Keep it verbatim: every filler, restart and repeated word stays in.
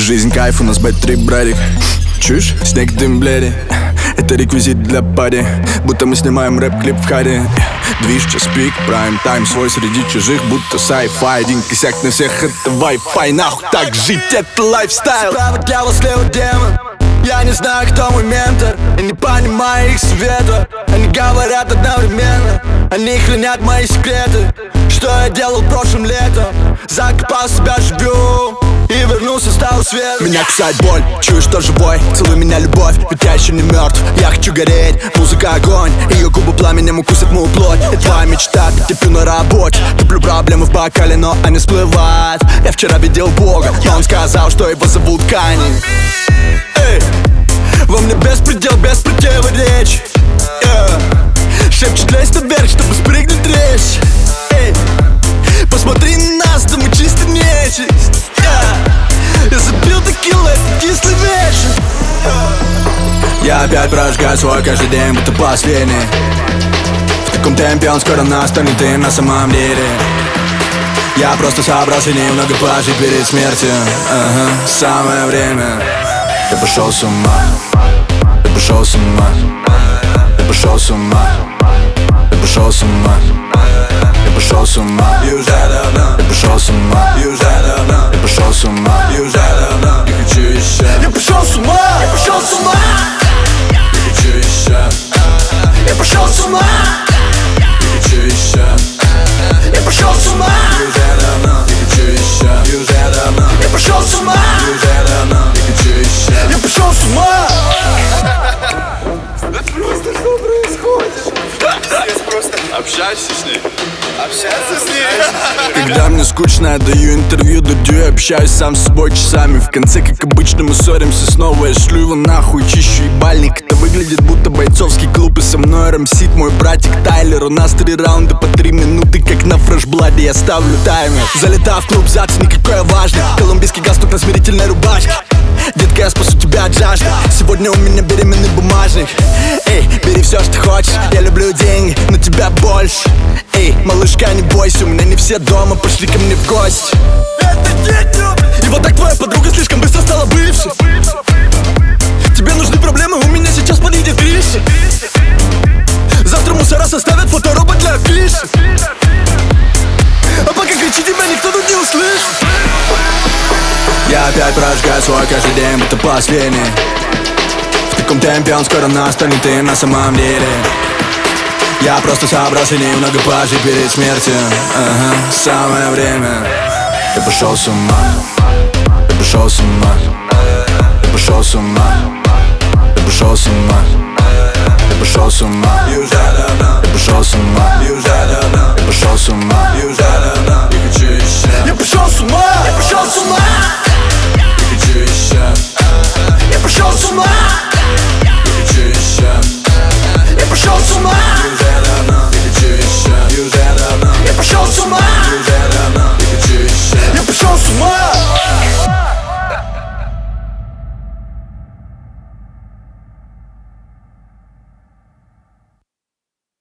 Жизнь кайф, у нас бэт-трип, братик. Чуешь? Снег, дым, бледи. Это реквизит для пари, будто мы снимаем рэп-клип в харе. Движ, час пик, прайм тайм, свой среди чужих, будто sci-fi. Один косяк на всех, это Wi-Fi. Нахуй так жить, это лайфстайл. Справа дьявол, слева демон. Я не знаю, кто мой ментор, я не понимаю их совета. Они говорят одновременно, они хранят мои секреты. Что я делал прошлым летом? Закопал себя живьем и вернулся, стал свет. Меня кусает боль, чуешь, тоже бой. Целуй меня, любовь, ведь я еще не мертв. Я хочу гореть, музыка огонь. Ее губы пламенем укусят мою плоть. Это твоя мечта, как я пью на работе. Топлю проблемы в бокале, но они всплывают. Я вчера видел Бога, но он сказал, что его зовут Кани. Эй, во мне беспредел, без противоречий. yeah. Шепчет лезь наверх, чтобы спрыгнуть речь. Эй, посмотри на нас, да мы чисто нечисть. yeah. Я запил текилу, это кислый вечер. yeah. Я опять прожигаю свой каждый день, будто последний. В таком темпе он скоро настанет и на самом деле. Я просто собрался немного пожить перед смертью. Ага, самое время. Я пошел с ума, я пошел с ума, я пошел с ума, я пошел с ума, я пошел с ума, я пошел с ума, я пошел с ума, я хочу еще. Я пошел с ума, я пошел с ума, я хочу еще. я пошел с ума, я хочу еще. я пошел с ума, я хочу еще. я пошел с ума, я пошел с ума. Просто что происходит? Здесь просто общайся с ней. Общаться с ней. Когда мне скучно, я даю интервью Дудю. Я общаюсь сам с собой часами. В конце, как обычно, мы ссоримся снова. Я шлю его нахуй, чищу ебальник. Это выглядит будто бойцовский клуб. И со мной рамсит мой братик Тайлер. У нас три раунда по три минуты, как на фрешбладе. Я ставлю таймер. Залетаю в клуб, зацени, какой я важный. Колумбийский галстук на смирительной рубашке. Детка, я спасу тебя от жажды. Сегодня у меня беременный бумажник. Эй, бери все, что хочешь. Я люблю деньги, но тебя больше. Эй, малышка, не бойся, у меня не все дома. Пошли ко мне в гости. Это дети. И вот так твоя подруга слишком быстро стала бывшей. Тебе нужны проблемы, у меня сейчас подъедет Гриша. Завтра мусора составят фоторобот для афиши. А пока кричи, тебя никто тут не услышит. Я опять прожигаю свой каждый день, будто последний. В таком темпе он скоро настанет и на самом деле. Я просто собрался немного пожить перед смертью. Ага, самое время. Я пошел с ума, я пошел с ума, я пошел с ума, я пошел с ума, я пошел с ума, я пошел с ума, я пошел с ума, я хочу еще. Я пошел с ума, я пошел с ума, Я хочу еще. я пошел с ума.